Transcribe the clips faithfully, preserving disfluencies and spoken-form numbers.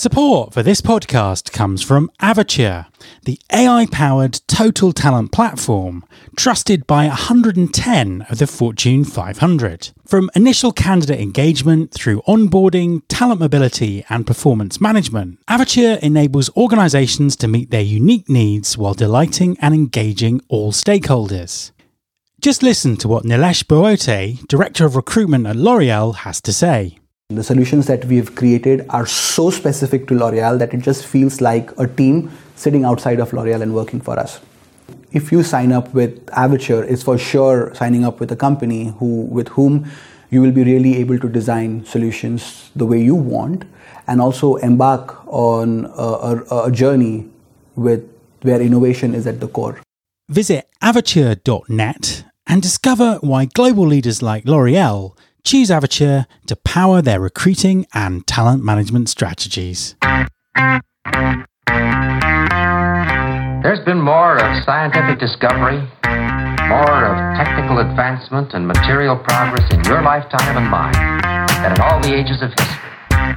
Support for this podcast comes from Avature, the A I-powered total talent platform trusted by one hundred ten of the Fortune five hundred. From initial candidate engagement through onboarding, talent mobility, and performance management, Avature enables organizations to meet their unique needs while delighting and engaging all stakeholders. Just listen to what Nilesh Boate, Director of Recruitment at L'Oréal, has to say. The solutions that we've created are so specific to L'Oréal that it just feels like a team sitting outside of L'Oréal and working for us. If you sign up with Avature, it's for sure signing up with a company who, with whom you will be really able to design solutions the way you want and also embark on a, a, a journey with where innovation is at the core. Visit avature dot net and discover why global leaders like L'Oréal choose Avature to power their recruiting and talent management strategies. There's been more of scientific discovery, more of technical advancement and material progress in your lifetime and mine than in all the ages of history.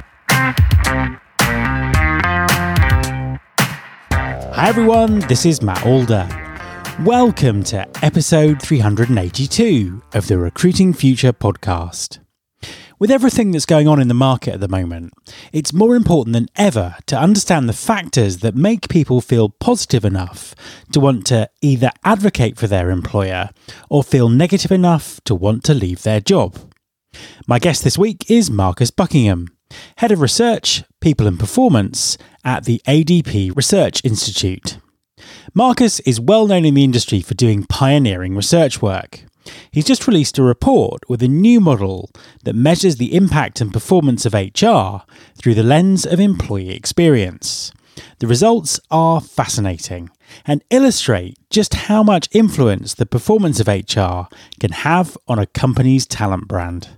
Hi everyone, this is Matt Alder. Welcome to episode three hundred eighty-two of the Recruiting Future podcast. With everything that's going on in the market at the moment, it's more important than ever to understand the factors that make people feel positive enough to want to either advocate for their employer or feel negative enough to want to leave their job. My guest this week is Marcus Buckingham, Head of Research, People and Performance at the A D P Research Institute. Marcus is well known in the industry for doing pioneering research work. He's just released a report with a new model that measures the impact and performance of H R through the lens of employee experience. The results are fascinating and illustrate just how much influence the performance of H R can have on a company's talent brand.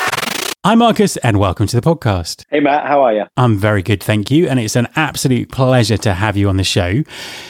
Hi Marcus, and welcome to the podcast. Hey Matt, how are you? I'm very good, thank you, and it's an absolute pleasure to have you on the show.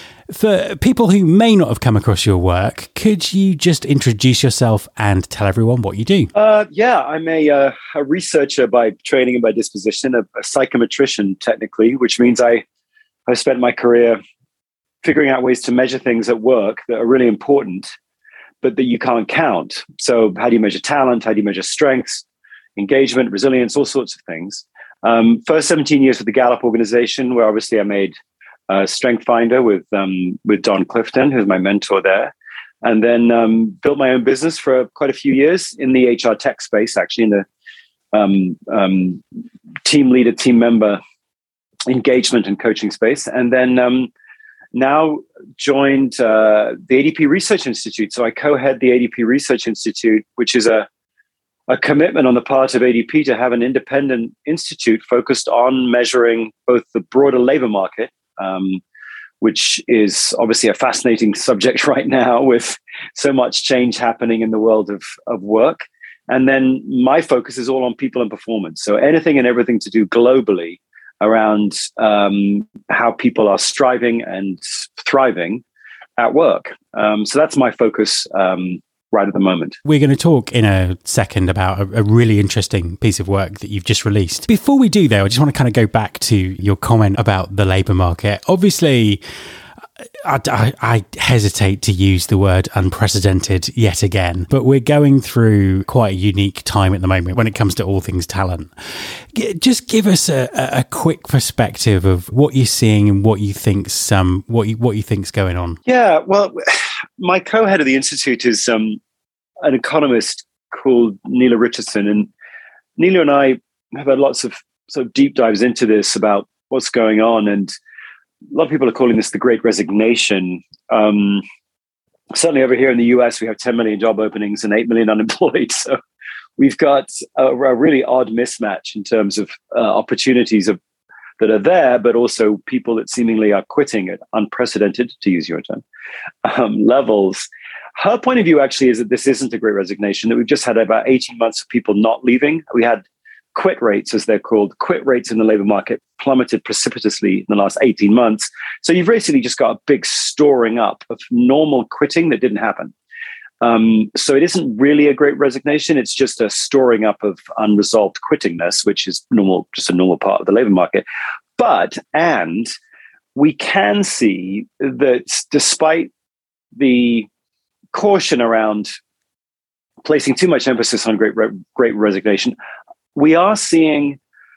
For people who may not have come across your work, could you just introduce yourself and tell everyone what you do? Uh, yeah, I'm a, uh, a researcher by training and by disposition, a, a psychometrician technically, which means I, I spent my career figuring out ways to measure things at work that are really important, but that you can't count. So how do you measure talent? How do you measure strengths, engagement, resilience, all sorts of things? Um, first seventeen years with the Gallup organization, where obviously I made Uh, Strength Finder with um, with Don Clifton, who's my mentor there, and then um, built my own business for quite a few years in the H R tech space, actually in the um, um, team leader, team member engagement and coaching space, and then um, now joined uh, the A D P Research Institute. So I co-head the A D P Research Institute, which is a a commitment on the part of A D P to have an independent institute focused on measuring both the broader labor market, Um, which is obviously a fascinating subject right now with so much change happening in the world of, of work. And then my focus is all on people and performance. So anything and everything to do globally around um, how people are striving and thriving at work. Um, so that's my focus um right at the moment. We're going to talk in a second about a, a really interesting piece of work that you've just released. Before we do though, I just want to kind of go back to your comment about the labour market. Obviously, I, I, I hesitate to use the word unprecedented yet again, but we're going through quite a unique time at the moment when it comes to all things talent. Just give us a, a quick perspective of what you're seeing and what you think's um what you what you think's going on. Yeah, well, my co-head of the institute is um, an economist called Neela Richardson, and Neela and I have had lots of sort of deep dives into this about what's going on, and a lot of people are calling this the Great Resignation. Um, certainly over here in the U S, we have ten million job openings and eight million unemployed. So we've got a, a really odd mismatch in terms of uh, opportunities of, that are there, but also people that seemingly are quitting at unprecedented, to use your term, um, levels. Her point of view actually is that this isn't a Great Resignation, that we've just had about eighteen months of people not leaving. We had quit rates, as they're called, quit rates in the labor market plummeted precipitously in the last eighteen months. So you've basically just got a big storing up of normal quitting that didn't happen. Um, so it isn't really a Great Resignation. It's just a storing up of unresolved quittingness, which is normal, just a normal part of the labor market. But, and we can see that despite the caution around placing too much emphasis on great, great resignation, we are seeing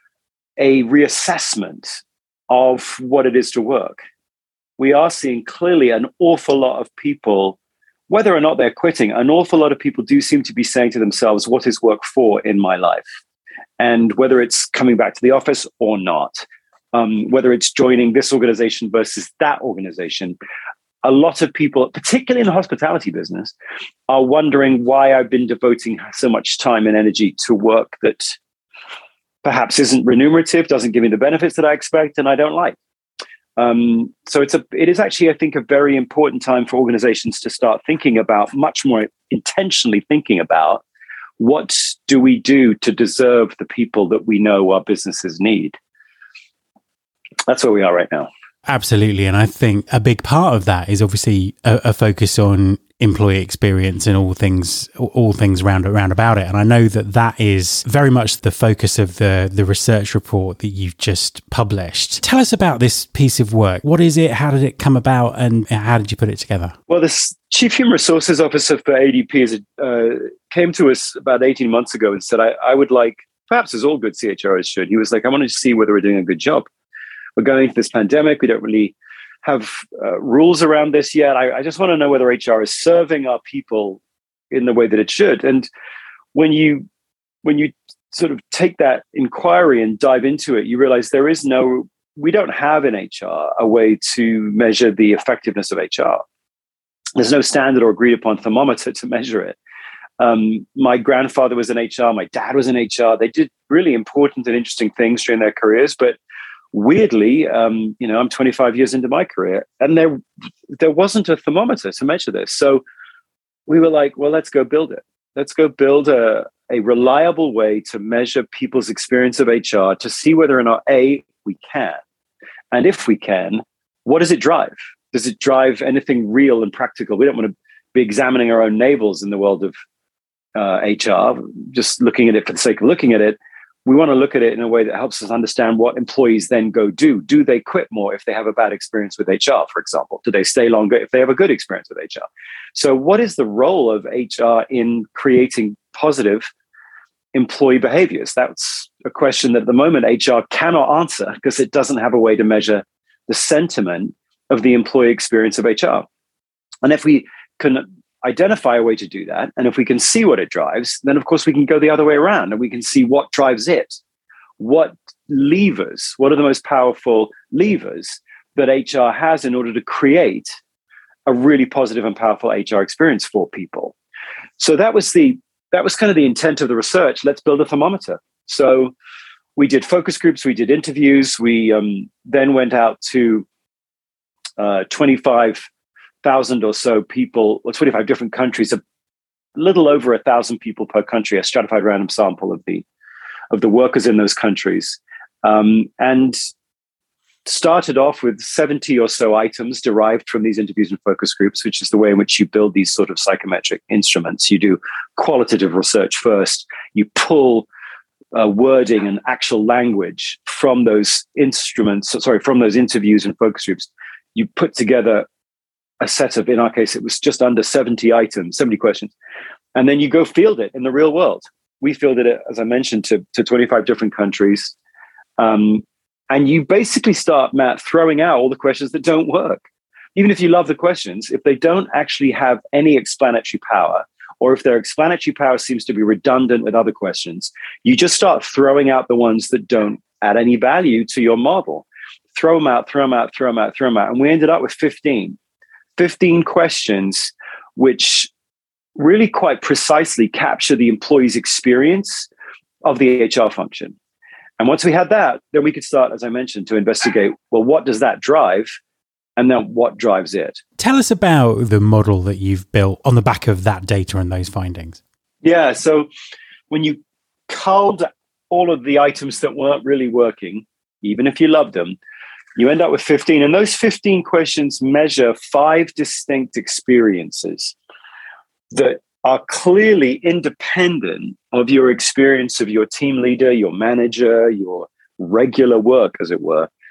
a reassessment of what it is to work. We are seeing clearly an awful lot of people, whether or not they're quitting, an awful lot of people do seem to be saying to themselves, what is work for in my life? And whether it's coming back to the office or not, um, whether it's joining this organization versus that organization, a lot of people, particularly in the hospitality business, are wondering why I've been devoting so much time and energy to work that perhaps isn't remunerative, doesn't give me the benefits that I expect, and I don't like. Um, so it's a, it is actually, I think, a very important time for organizations to start thinking about, much more intentionally thinking about, what do we do to deserve the people that we know our businesses need? That's where we are right now. Absolutely. And I think a big part of that is obviously a, a focus on employee experience and all things, all things round, round about it. And I know that that is very much the focus of the, the research report that you've just published. Tell us about this piece of work. What is it? How did it come about? And how did you put it together? Well, this Chief Human Resources Officer for A D P is, uh, came to us about eighteen months ago and said, I, I would like, perhaps as all good C H R Os should, he was like, I wanted to see whether we're doing a good job. We're going into this pandemic. We don't really have uh, rules around this yet. I, I just want to know whether H R is serving our people in the way that it should. And when you when you sort of take that inquiry and dive into it, you realize there is no, we don't have in H R a way to measure the effectiveness of H R. There's no standard or agreed upon thermometer to measure it. Um, my grandfather was in H R. My dad was in H R. They did really important and interesting things during their careers, but weirdly, um, you know, I'm twenty-five years into my career, and there there wasn't a thermometer to measure this. So we were like, well, let's go build it. Let's go build a, a reliable way to measure people's experience of H R to see whether or not, A, we can. And if we can, what does it drive? Does it drive anything real and practical? We don't want to be examining our own navels in the world of uh, H R, just looking at it for the sake of looking at it. We want to look at it in a way that helps us understand what employees then go do. Do they quit more if they have a bad experience with H R, for example? Do they stay longer if they have a good experience with H R? So what is the role of H R in creating positive employee behaviors? That's a question that at the moment H R cannot answer because it doesn't have a way to measure the sentiment of the employee experience of H R. And if we can identify a way to do that, and if we can see what it drives, then of course we can go the other way around and we can see what drives it. What levers, what are the most powerful levers that H R has in order to create a really positive and powerful H R experience for people? So that was the that was kind of the intent of the research. Let's build a thermometer. So we did focus groups, we did interviews, we um, then went out to uh, twenty-five thousand or so people, or twenty-five different countries, a little over a thousand people per country, a stratified random sample of the of the workers in those countries, um, and started off with seventy or so items derived from these interviews and focus groups, which is the way in which you build these sort of psychometric instruments. You do qualitative research first. You pull uh, wording and actual language from those instruments, sorry, from those interviews and focus groups. You put together a set of, in our case, it was just under seventy items, seventy questions. And then you go field it in the real world. We fielded it, as I mentioned, to, to twenty-five different countries. Um, and you basically start, Matt, throwing out all the questions that don't work. Even if you love the questions, if they don't actually have any explanatory power, or if their explanatory power seems to be redundant with other questions, you just start throwing out the ones that don't add any value to your model. Throw them out, throw them out, throw them out, throw them out. And we ended up with fifteen. fifteen questions, which really quite precisely capture the employee's experience of the H R function. And once we had that, then we could start, as I mentioned, to investigate, well, what does that drive? And then what drives it? Tell us about the model that you've built on the back of that data and those findings. Yeah, so when you culled all of the items that weren't really working, even if you loved them, you end up with fifteen. And those fifteen questions measure five distinct experiences that are clearly independent of your experience of your team leader, your manager, your regular work, as it were.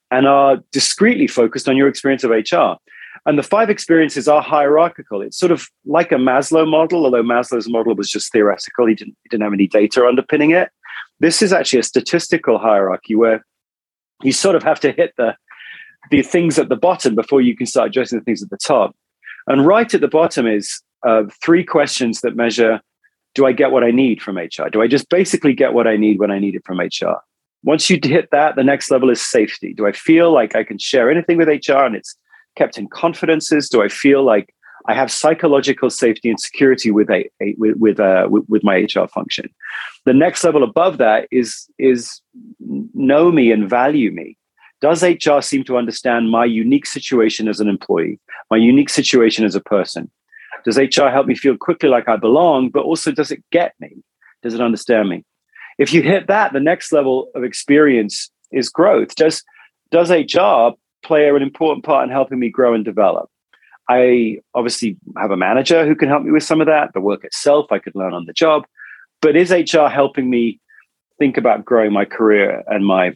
and are discreetly focused on your experience of H R. And the five experiences are hierarchical. It's sort of like a Maslow model, although Maslow's model was just theoretical. He didn't, he didn't have any data underpinning it. This is actually a statistical hierarchy where you sort of have to hit the, the things at the bottom before you can start addressing the things at the top. And right at the bottom is uh, three questions that measure, do I get what I need from H R? Do I just basically get what I need when I need it from H R? Once you hit that, the next level is safety. Do I feel like I can share anything with H R and it's kept in confidences? Do I feel like I have psychological safety and security with a, a with with, uh, with with my H R function? The next level above that is is know me and value me. Does H R seem to understand my unique situation as an employee, my unique situation as a person? Does H R help me feel quickly like I belong, but also does it get me? Does it understand me? If you hit that, the next level of experience is growth. Does does H R play an important part in helping me grow and develop? I obviously have a manager who can help me with some of that. The work itself, I could learn on the job. But is H R helping me think about growing my career and my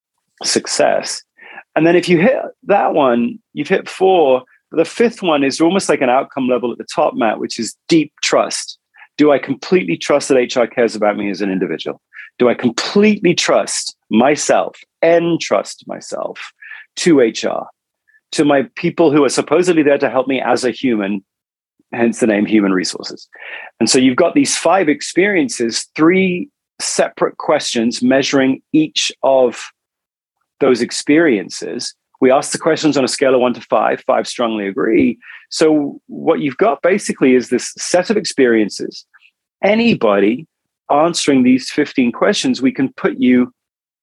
success? And then if you hit that one, you've hit four. The fifth one is almost like an outcome level at the top, Matt, which is deep trust. Do I completely trust that H R cares about me as an individual? Do I completely trust myself and trust myself to H R, to my people who are supposedly there to help me as a human, hence the name human resources? And so you've got these five experiences, three separate questions measuring each of those experiences. We ask the questions on a scale of one to five, five strongly agree. So what you've got basically is this set of experiences. Anybody answering these fifteen questions, we can put you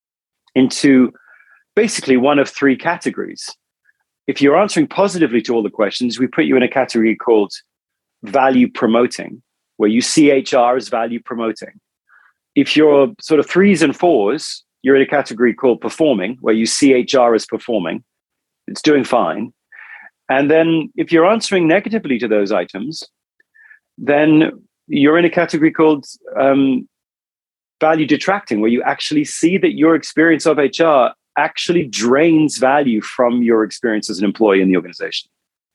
into basically one of three categories. If you're answering positively to all the questions, we put you in a category called value promoting, where you see H R as value promoting. If you're sort of threes and fours, you're in a category called performing, where you see H R as performing. It's doing fine. And then if you're answering negatively to those items, then you're in a category called um, value detracting, where you actually see that your experience of H R actually drains value from your experience as an employee in the organization.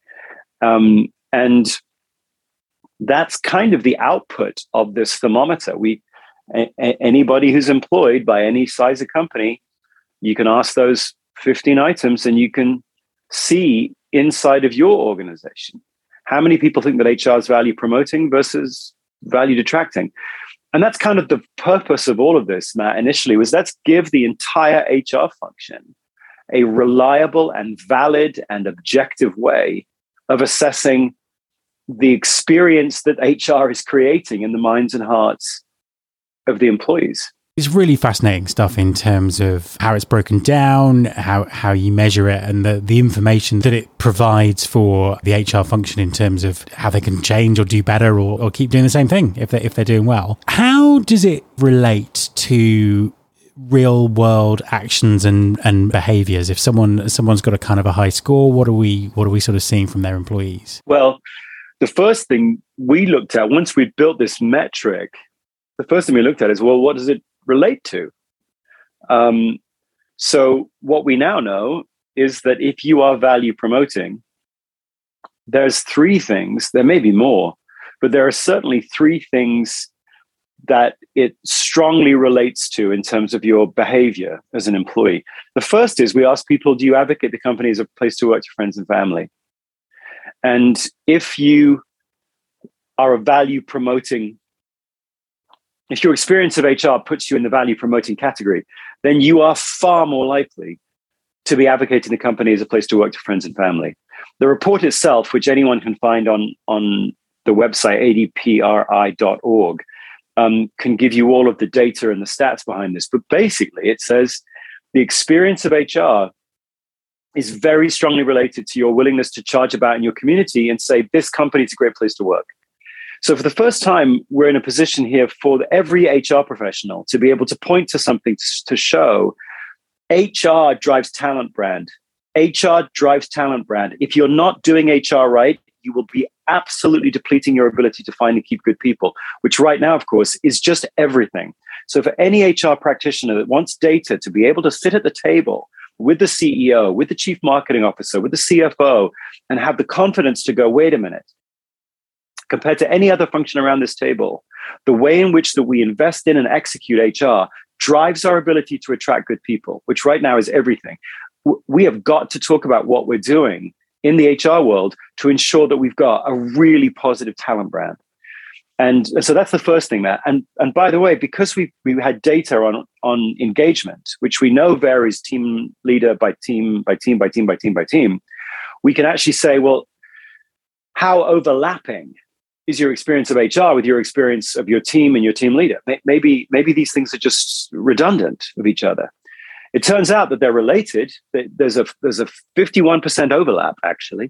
Um, and that's kind of the output of this thermometer. We, a, a, anybody who's employed by any size of company, you can ask those fifteen items and you can see inside of your organization how many people think that H R is value promoting versus value detracting. And that's kind of the purpose of all of this, Matt, initially, was let's give the entire H R function a reliable and valid and objective way of assessing the experience that H R is creating in the minds and hearts of the employees. It's really fascinating stuff in terms of how it's broken down, how, how you measure it, and the, the information that it provides for the H R function in terms of how they can change or do better or, or keep doing the same thing if, they, if they're doing well. How does it relate to real world actions and, and behaviors? If someone someone's got a kind of a high score, what are we what are we sort of seeing from their employees? Well, the first thing we looked at once we'd built this metric, the first thing we looked at is, well, what does it relate to? Um, so what we now know is that if you are value promoting, there's three things, there may be more, but there are certainly three things that it strongly relates to in terms of your behavior as an employee. The first is we ask people, do you advocate the company as a place to work for friends and family? And if you are a value promoting, if your experience of H R puts you in the value promoting category, then you are far more likely to be advocating the company as a place to work for friends and family. The report itself, which anyone can find on, on the website A D P R I dot org, um, can give you all of the data and the stats behind this. But basically, it says the experience of H R is very strongly related to your willingness to charge about in your community and say, this company is a great place to work. So for the first time, we're in a position here for every H R professional to be able to point to something to, to show H R drives talent brand. H R drives talent brand. If you're not doing H R right, you will be absolutely depleting your ability to find and keep good people, which right now, of course, is just everything. So for any H R practitioner that wants data to be able to sit at the table with the C E O, with the chief marketing officer, with the C F O, and have the confidence to go, wait a minute, compared to any other function around this table, the way in which that we invest in and execute H R drives our ability to attract good people, which right now is everything. We have got to talk about what we're doing in the H R world to ensure that we've got a really positive talent brand. And so that's the first thing there. And, and by the way, because we we had data on, on engagement, which we know varies team leader by team, by team, by team, by team, by team, we can actually say, well, how overlapping is your experience of H R with your experience of your team and your team leader? Maybe, maybe these things are just redundant of each other. It turns out that they're related. There's a, there's a fifty-one percent overlap, actually.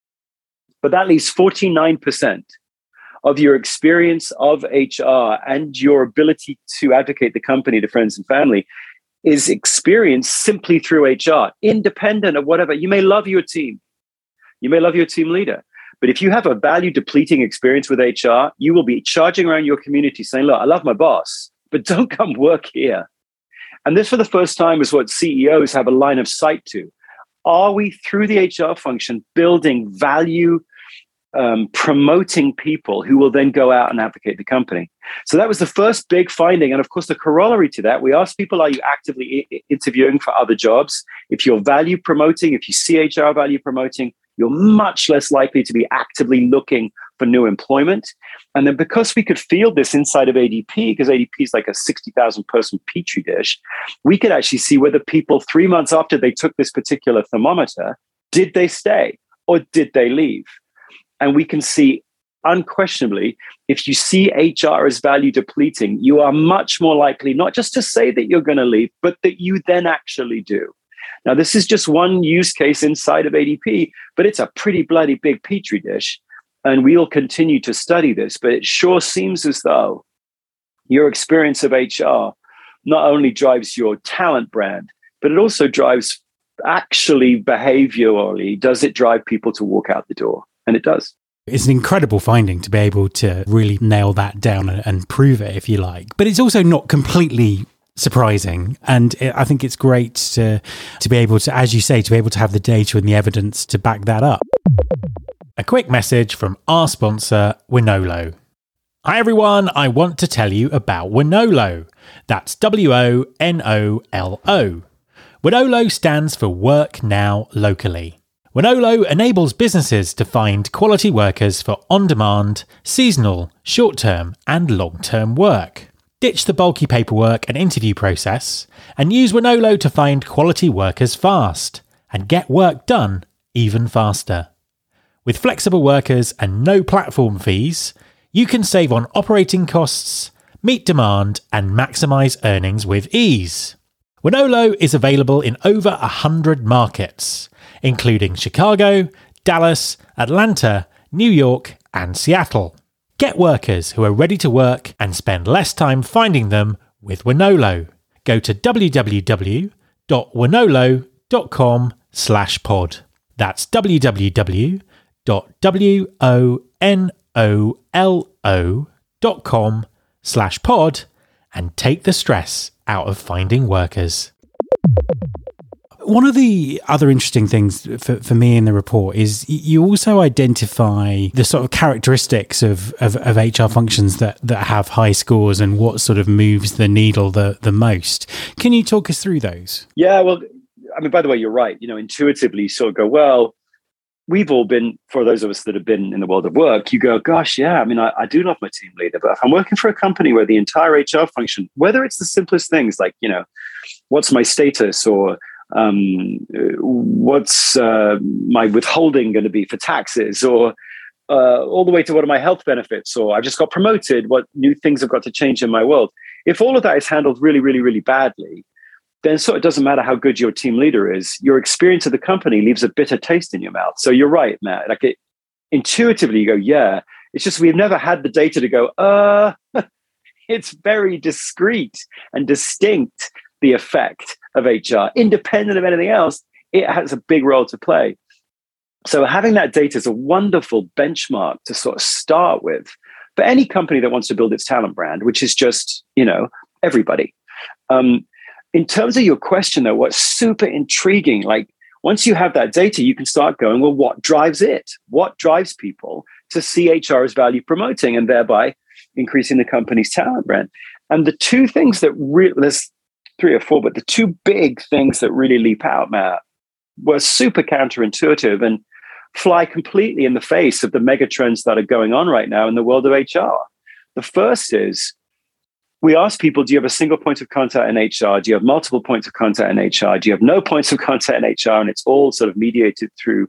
But that leaves forty-nine percent of your experience of H R and your ability to advocate the company to friends and family is experienced simply through H R, independent of whatever. You may love your team. You may love your team leader. But if you have a value depleting experience with H R, you will be charging around your community saying, look, I love my boss, but don't come work here. And this, for the first time, is what C E Os have a line of sight to. Are we, through the H R function, building value, um, promoting people who will then go out and advocate the company? So that was the first big finding. And of course, the corollary to that, we asked people, are you actively I- interviewing for other jobs? If you're value promoting, if you see H R value promoting, you're much less likely to be actively looking for new employment. And then because we could field this inside of A D P, because A D P is like a sixty thousand person petri dish, we could actually see whether people three months after they took this particular thermometer, did they stay or did they leave? And we can see unquestionably, if you see H R as value depleting, you are much more likely not just to say that you're going to leave, but that you then actually do. Now, this is just one use case inside of A D P, but it's a pretty bloody big petri dish. And we'll continue to study this, but it sure seems as though your experience of H R not only drives your talent brand, but it also drives actually behaviorally, does it drive people to walk out the door? And it does. It's an incredible finding to be able to really nail that down and, and prove it, if you like. But it's also not completely surprising. And it, I think it's great to, to be able to, as you say, to be able to have the data and the evidence to back that up. A quick message from our sponsor, Wonolo. Hi everyone, I want to tell you about Wonolo. That's W O N O L O. Wonolo stands for Work Now Locally. Wonolo enables businesses to find quality workers for on-demand, seasonal, short-term and long-term work. Ditch the bulky paperwork and interview process and use Wonolo to find quality workers fast and get work done even faster. With flexible workers and no platform fees, you can save on operating costs, meet demand, and maximise earnings with ease. Wonolo is available in over one hundred markets, including Chicago, Dallas, Atlanta, New York, and Seattle. Get workers who are ready to work and spend less time finding them with Wonolo. Go to w w w dot wonolo dot com slash pod. That's w w w dot w o n o l o dot com slash pod and take the stress out of finding workers. One of the other interesting things for, for me in the report is you also identify the sort of characteristics of, of, of H R functions that, that have high scores and what sort of moves the needle the, the most. Can you talk us through those? Yeah, well, I mean, by the way, you're right. You know, intuitively you sort of go, well, we've all been, for those of us that have been in the world of work, you go, gosh, yeah, I mean, I, I do love my team leader, but if I'm working for a company where the entire H R function, whether it's the simplest things like, you know, what's my status or um, what's uh, my withholding going to be for taxes or uh, all the way to what are my health benefits or I've just got promoted, what new things have got to change in my world. If all of that is handled really, really, really badly, then so it doesn't matter how good your team leader is. Your experience of the company leaves a bitter taste in your mouth. So you're right, Matt. Like it, intuitively, you go, yeah. It's just we've never had the data to go, uh, it's very discrete and distinct, the effect of H R. Independent of anything else, it has a big role to play. So having that data is a wonderful benchmark to sort of start with for any company that wants to build its talent brand, which is just, you know, everybody. Um, in terms of your question, though, what's super intriguing, like once you have that data, you can start going, well, what drives it? What drives people to see H R as value promoting and thereby increasing the company's talent brand? And the two things that really, there's three or four, but the two big things that really leap out, Matt, were super counterintuitive and fly completely in the face of the mega trends that are going on right now in the world of H R. The first is, we ask people, do you have a single point of contact in H R? Do you have multiple points of contact in H R? Do you have no points of contact in H R? And it's all sort of mediated through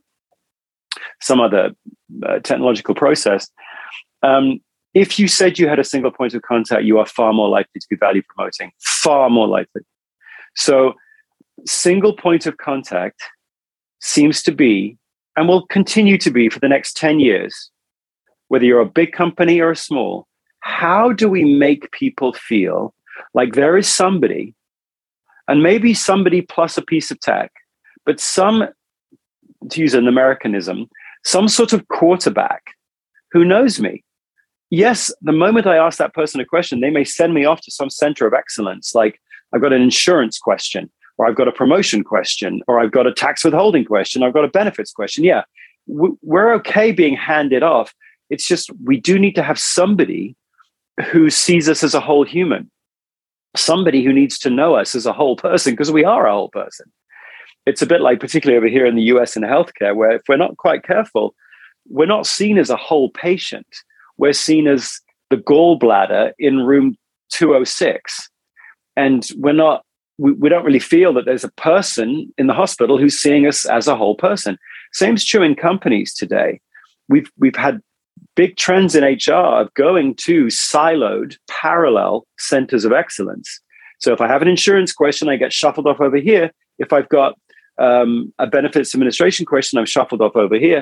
some other uh, technological process. Um, if you said you had a single point of contact, you are far more likely to be value promoting, far more likely. So single point of contact seems to be, and will continue to be for the next ten years, whether you're a big company or a small, how do we make people feel like there is somebody, and maybe somebody plus a piece of tech, but some, to use an Americanism, some sort of quarterback who knows me? Yes, the moment I ask that person a question, they may send me off to some center of excellence, like I've got an insurance question, or I've got a promotion question, or I've got a tax withholding question, or I've got a benefits question. Yeah, we're okay being handed off. It's just we do need to have somebody who sees us as a whole human, somebody who needs to know us as a whole person, because we are a whole person. It's a bit like, particularly over here in the U S in healthcare, where if we're not quite careful, we're not seen as a whole patient. We're seen as the gallbladder in room two oh six. And we're not, we, we don't really feel that there's a person in the hospital who's seeing us as a whole person. Same's true in companies today. We've, we've had big trends in H R of going to siloed, parallel centers of excellence. So if I have an insurance question, I get shuffled off over here. If I've got um, a benefits administration question, I'm shuffled off over here.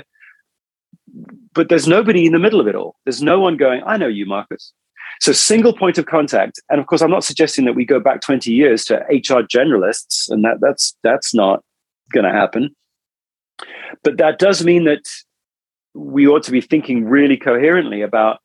But there's nobody in the middle of it all. There's no one going, I know you, Marcus. So single point of contact. And of course, I'm not suggesting that we go back twenty years to H R generalists, and that, that's, that's not going to happen. But that does mean that we ought to be thinking really coherently about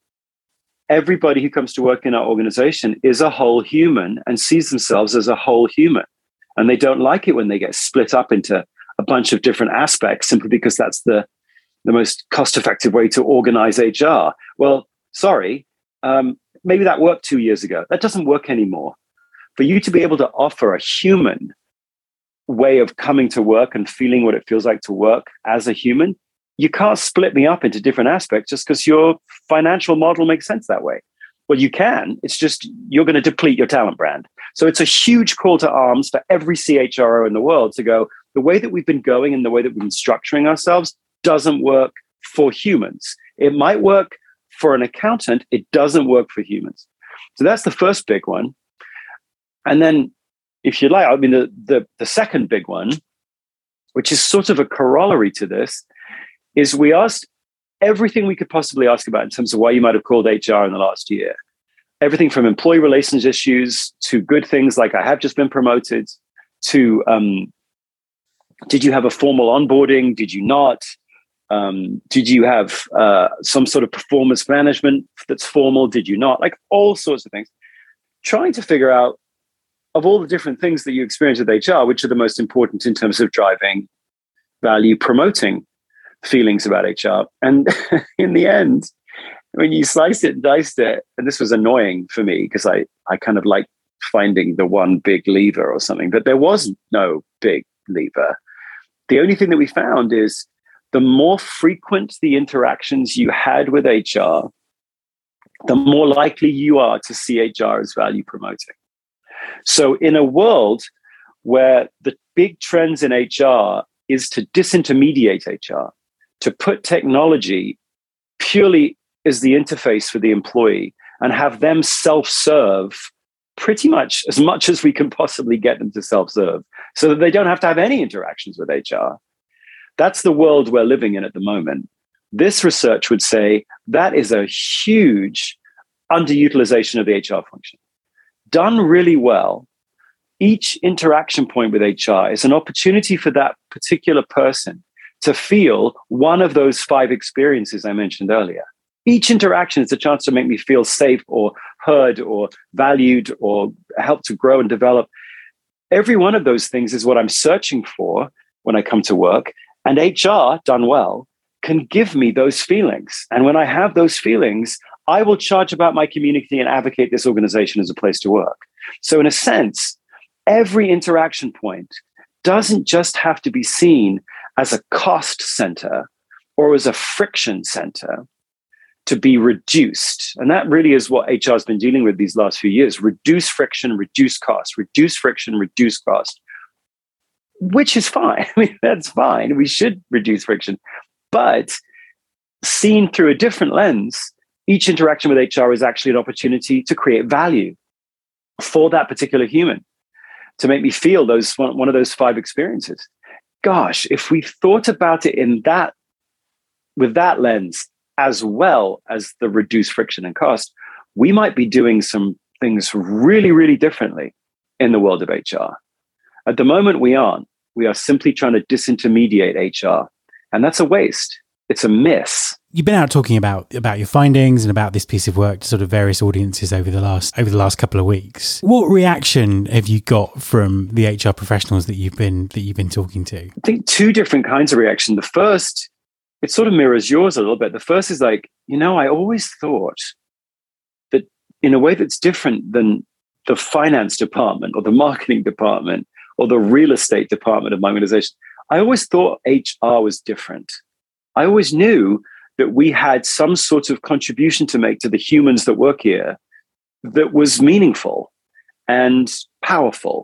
everybody who comes to work in our organization is a whole human and sees themselves as a whole human. And they don't like it when they get split up into a bunch of different aspects simply because that's the, the most cost-effective way to organize H R. Well, sorry, um, maybe that worked two years ago. That doesn't work anymore. For you to be able to offer a human way of coming to work and feeling what it feels like to work as a human, you can't split me up into different aspects just because your financial model makes sense that way. Well, you can. It's just you're going to deplete your talent brand. So it's a huge call to arms for every C H R O in the world to go, the way that we've been going and the way that we've been structuring ourselves doesn't work for humans. It might work for an accountant. It doesn't work for humans. So that's the first big one. And then, if you like, I mean, the, the, the second big one, which is sort of a corollary to this, is we asked everything we could possibly ask about in terms of why you might have called H R in the last year. Everything from employee relations issues to good things like I have just been promoted to um, did you have a formal onboarding? Did you not? Um, did you have uh, some sort of performance management that's formal? Did you not? Like all sorts of things. Trying to figure out, of all the different things that you experience with H R, which are the most important in terms of driving value, promoting feelings about H R. And in the end, when you sliced it and diced it, and this was annoying for me because I, I kind of like finding the one big lever or something, but there was no big lever. The only thing that we found is the more frequent the interactions you had with H R, the more likely you are to see H R as value promoting. So in a world where the big trends in H R is to disintermediate H R, to put technology purely as the interface for the employee and have them self-serve pretty much as much as we can possibly get them to self-serve so that they don't have to have any interactions with H R. That's the world we're living in at the moment. This research would say that is a huge underutilization of the H R function. Done really well, each interaction point with H R is an opportunity for that particular person to feel one of those five experiences I mentioned earlier. Each interaction is a chance to make me feel safe or heard or valued or help to grow and develop. every one of those things is what I'm searching for when I come to work. And H R, done well, can give me those feelings. And when I have those feelings, I will charge about my community and advocate this organization as a place to work. So in a sense, every interaction point doesn't just have to be seen as a cost center or as a friction center to be reduced. And that really is what H R has been dealing with these last few years. Reduce friction, reduce cost, reduce friction, reduce cost, which is fine. I mean, that's fine. We should reduce friction. But seen through a different lens, each interaction with H R is actually an opportunity to create value for that particular human, to make me feel those one, one of those five experiences. Gosh, if we thought about it in that, with that lens, as well as the reduced friction and cost, we might be doing some things really, really differently in the world of H R. At the moment, we aren't. We are simply trying to disintermediate H R. And that's a waste. It's a miss. You've been out talking about about your findings and about this piece of work to sort of various audiences over the last over the last couple of weeks. What reaction have you got from the H R professionals that you've been that you've been talking to? I think two different kinds of reaction. The first, it sort of mirrors yours a little bit. The first is like, you know, I always thought that in a way that's different than the finance department or the marketing department or the real estate department of my organization, I always thought H R was different. I always knew that we had some sort of contribution to make to the humans that work here that was meaningful and powerful.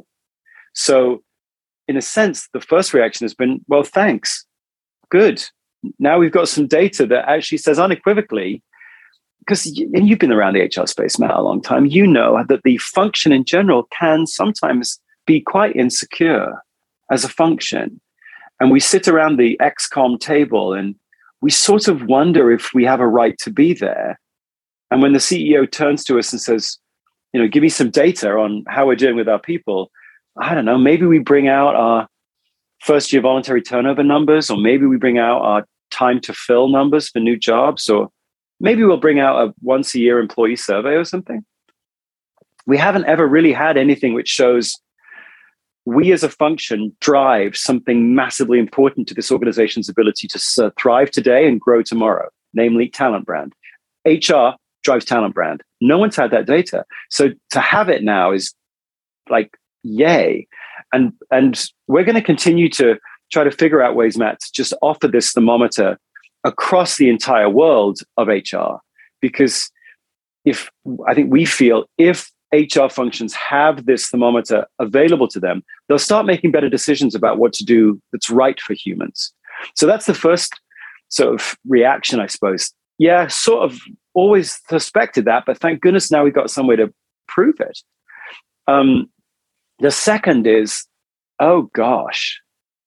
So in a sense, the first reaction has been, well, thanks. Good. Now we've got some data that actually says unequivocally, because and you've been around the H R space, Matt, a long time, you know that the function in general can sometimes be quite insecure as a function. And we sit around the X COM table and we sort of wonder if we have a right to be there. And when the C E O turns to us and says, you know, give me some data on how we're doing with our people, I don't know, maybe we bring out our first year voluntary turnover numbers, or maybe we bring out our time to fill numbers for new jobs, or maybe we'll bring out a once a year employee survey or something. We haven't ever really had anything which shows we as a function drive something massively important to this organization's ability to thrive today and grow tomorrow, namely talent brand. H R drives talent brand. No one's had that data. So to have it now is like, yay. And, and we're going to continue to try to figure out ways, Matt, to just offer this thermometer across the entire world of H R. Because if I think we feel if H R functions have this thermometer available to them, they'll start making better decisions about what to do that's right for humans. So that's the first sort of reaction, I suppose. Yeah, sort of always suspected that, but thank goodness now we've got some way to prove it. Um, the second is, oh gosh,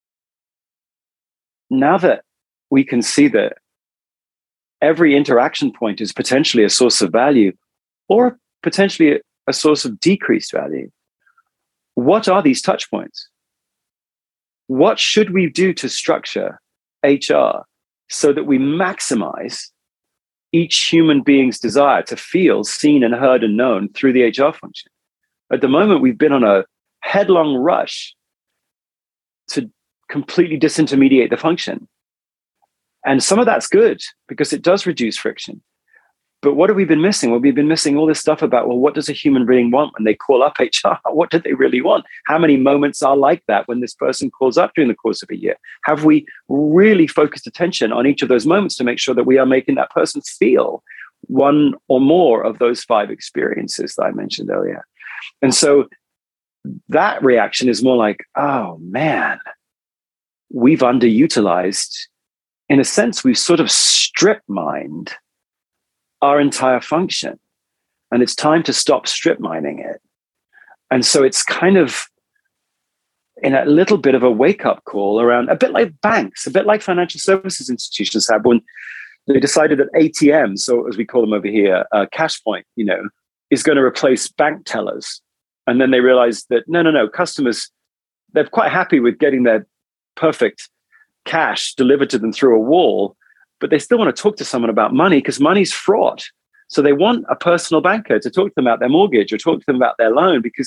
now that we can see that every interaction point is potentially a source of value or potentially a a source of decreased value. What are these touch points? What should we do to structure H R so that we maximize each human being's desire to feel seen and heard and known through the H R function? At the moment, we've been on a headlong rush to completely disintermediate the function. And some of that's good because it does reduce friction. But what have we been missing? Well, we've been missing all this stuff about, well, what does a human being want when they call up H R? What do they really want? How many moments are like that when this person calls up during the course of a year? Have we really focused attention on each of those moments to make sure that we are making that person feel one or more of those five experiences that I mentioned earlier? And so that reaction is more like, oh man, we've underutilized. In a sense, we've sort of strip mined our entire function. And it's time to stop strip mining it. And so it's kind of in a little bit of a wake-up call around, a bit like banks, a bit like financial services institutions have when they decided that A T Ms, or as we call them over here, uh, cash point, you know, is going to replace bank tellers. And then they realized that, no, no, no, customers, they're quite happy with getting their perfect cash delivered to them through a wall, but they still want to talk to someone about money because money's fraught. So they want a personal banker to talk to them about their mortgage or talk to them about their loan because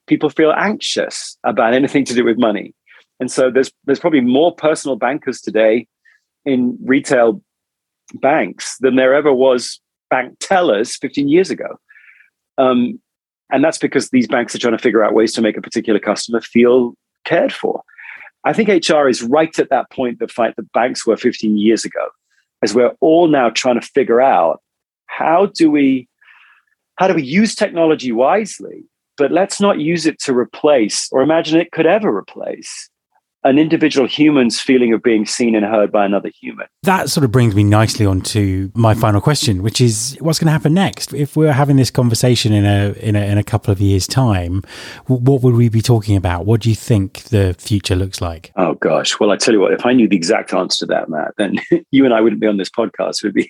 people feel anxious about anything to do with money. And so there's there's probably more personal bankers today in retail banks than there ever was bank tellers fifteen years ago. Um, and that's because these banks are trying to figure out ways to make a particular customer feel cared for. I think H R is right at that point that fight the banks were fifteen years ago, as we're all now trying to figure out how do we how do we use technology wisely, but let's not use it to replace or imagine it could ever replace an individual human's feeling of being seen and heard by another human. That sort of brings me nicely on to my final question, which is what's going to happen next? If we're having this conversation in a, in a in a couple of years' time, what would we be talking about? What do you think the future looks like? Oh, gosh. Well, I tell you what, if I knew the exact answer to that, Matt, then you and I wouldn't be on this podcast. We'd be,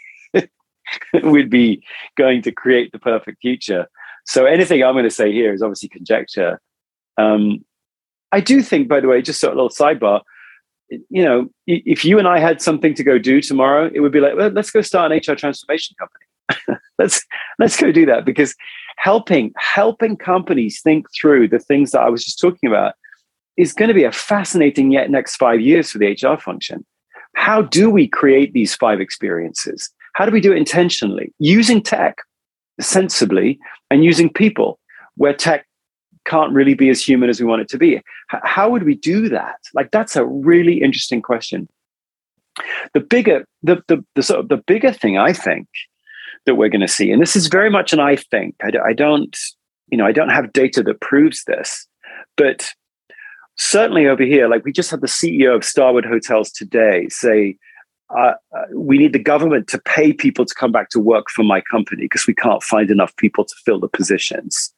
we'd be going to create the perfect future. So anything I'm going to say here is obviously conjecture. Um, I do think, by the way, just a little sidebar, you know, if you and I had something to go do tomorrow, it would be like, well, let's go start an H R transformation company. let's let's go do that, because helping helping companies think through the things that I was just talking about is going to be a fascinating yet next five years for the H R function. How do we create these five experiences? How do we do it intentionally, using tech sensibly and using people where tech can't really be as human as we want it to be? H- how would we do that? Like, that's a really interesting question. The bigger, the the, the sort of the bigger thing I think that we're going to see, and this is very much an I think. I, d- I don't, you know, I don't have data that proves this, but certainly over here, like we just had the C E O of Starwood Hotels today say, uh, uh, we need the government to pay people to come back to work for my company because we can't find enough people to fill the positions.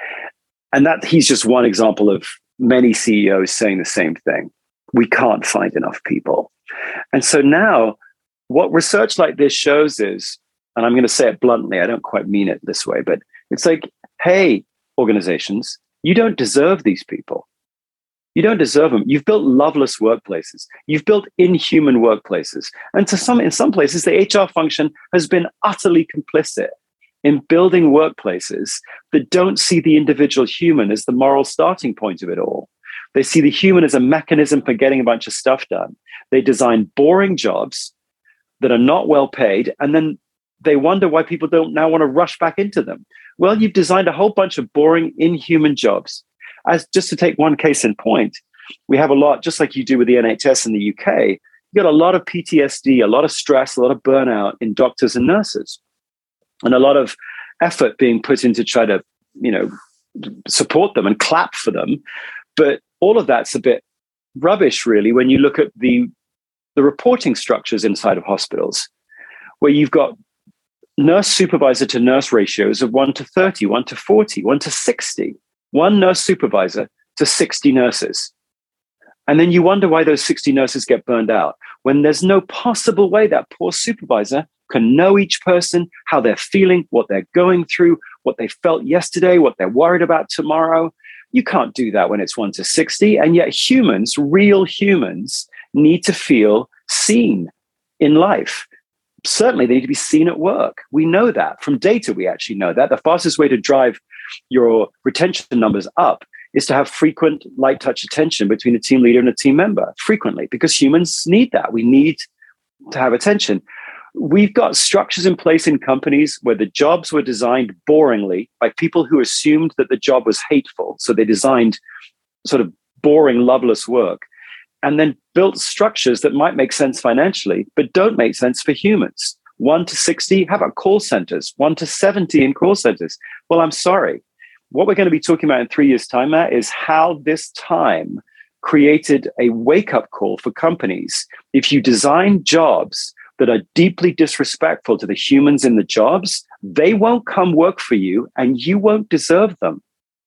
And that he's just one example of many C E Os saying the same thing. We can't find enough people. And so now what research like this shows is, and I'm going to say it bluntly, I don't quite mean it this way, but it's like, hey, organizations, you don't deserve these people. You don't deserve them. You've built loveless workplaces. You've built inhuman workplaces. And to some, in some places, the H R function has been utterly complicit in building workplaces that don't see the individual human as the moral starting point of it all. They see the human as a mechanism for getting a bunch of stuff done. They design boring jobs that are not well paid, and then they wonder why people don't now want to rush back into them. Well, you've designed a whole bunch of boring, inhuman jobs. As just to take one case in point, we have a lot, just like you do with the N H S in the U K, you got a lot of P T S D, a lot of stress, a lot of burnout in doctors and nurses, and a lot of effort being put in to try to, you know, support them and clap for them. But all of that's a bit rubbish, really, when you look at the, the reporting structures inside of hospitals, where you've got nurse supervisor to nurse ratios of one to thirty, one to forty, one to sixty, one nurse supervisor to sixty nurses. And then you wonder why those sixty nurses get burned out, when there's no possible way that poor supervisor can know each person, how they're feeling, what they're going through, what they felt yesterday, what they're worried about tomorrow. You can't do that when it's one to sixty. And yet humans, real humans, need to feel seen in life. Certainly they need to be seen at work. We know that. From data, we actually know that. The fastest way to drive your retention numbers up is to have frequent light touch attention between a team leader and a team member, frequently, because humans need that. We need to have attention. We've got structures in place in companies where the jobs were designed boringly by people who assumed that the job was hateful. So they designed sort of boring, loveless work, and then built structures that might make sense financially, but don't make sense for humans. one to sixty, how about call centers? one to seventy in call centers. Well, I'm sorry. What we're going to be talking about in three years' time, Matt, is how this time created a wake-up call for companies. If you design jobs that are deeply disrespectful to the humans in the jobs, they won't come work for you and you won't deserve them.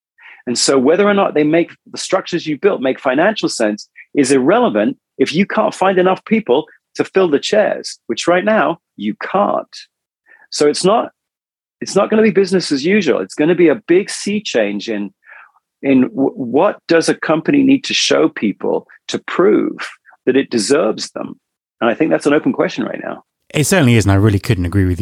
And so whether or not they make the structures you built make financial sense is irrelevant if you can't find enough people to fill the chairs, which right now you can't. So it's not it's not going to be business as usual. It's going to be a big sea change in in w- what does a company need to show people to prove that it deserves them. And I think that's an open question right now. It certainly is, and I really couldn't agree with you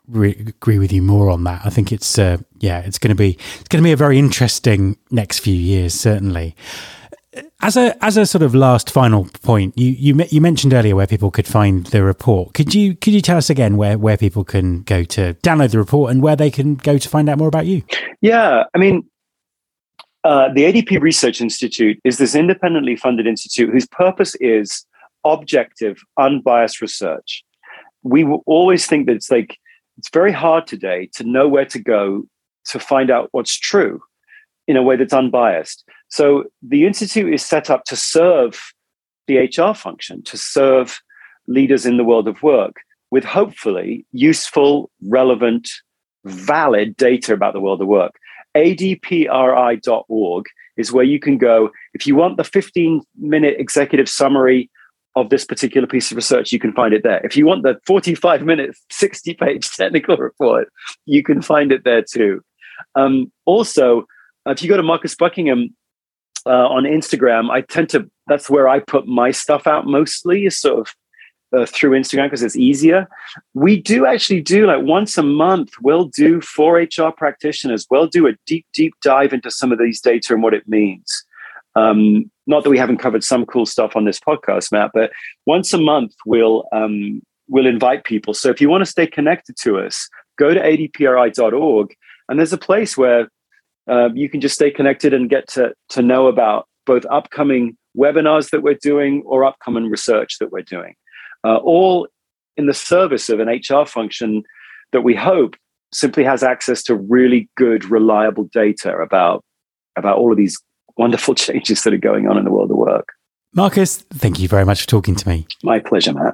re- agree with you more on that. I think it's uh, yeah, it's going to be it's going to be a very interesting next few years, certainly. As a as a sort of last final point, you you you mentioned earlier where people could find the report. Could you could you tell us again where, where people can go to download the report and where they can go to find out more about you? Yeah, I mean, uh, the A D P Research Institute is this independently funded institute whose purpose is objective, unbiased research. We will always think that it's like it's very hard today to know where to go to find out what's true in a way that's unbiased. So the Institute is set up to serve the H R function, to serve leaders in the world of work with hopefully useful, relevant, valid data about the world of work. A D P R I dot org is where you can go. If you want the fifteen-minute executive summary of this particular piece of research, you can find it there. If you want the forty-five-minute, sixty-page technical report, you can find it there too. Um, also, if you go to Marcus Buckingham, Uh, on Instagram, I tend to, that's where I put my stuff out mostly, is sort of uh, through Instagram because it's easier. We do actually do like once a month, we'll do for H R practitioners, we'll do a deep, deep dive into some of these data and what it means. Um, not that we haven't covered some cool stuff on this podcast, Matt, but once a month we'll, um, we'll invite people. So if you want to stay connected to us, go to A D P R I dot org and there's a place where Uh, you can just stay connected and get to, to know about both upcoming webinars that we're doing or upcoming research that we're doing, uh, all in the service of an H R function that we hope simply has access to really good, reliable data about, about all of these wonderful changes that are going on in the world of work. Marcus, thank you very much for talking to me. My pleasure, Matt.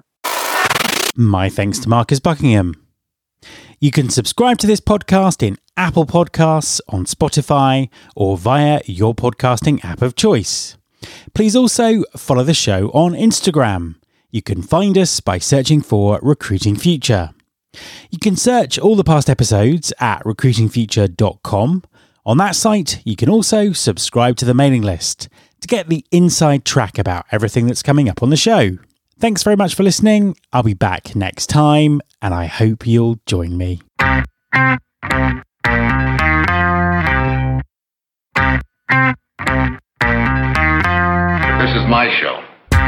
My thanks to Marcus Buckingham. You can subscribe to this podcast in Apple Podcasts, on Spotify, or via your podcasting app of choice. Please also follow the show on Instagram. You can find us by searching for Recruiting Future. You can search all the past episodes at recruiting future dot com. On that site, you can also subscribe to the mailing list to get the inside track about everything that's coming up on the show. Thanks very much for listening. I'll be back next time, and I hope you'll join me. This is my show.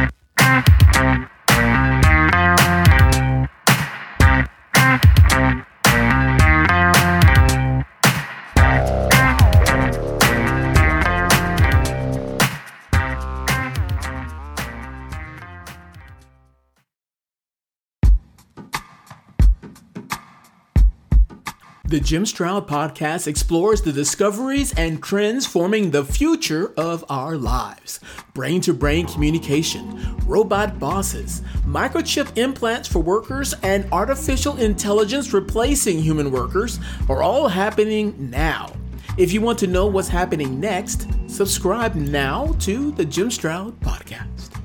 The Jim Stroud Podcast explores the discoveries and trends forming the future of our lives. Brain-to-brain communication, robot bosses, microchip implants for workers, and artificial intelligence replacing human workers are all happening now. If you want to know what's happening next, subscribe now to the Jim Stroud Podcast.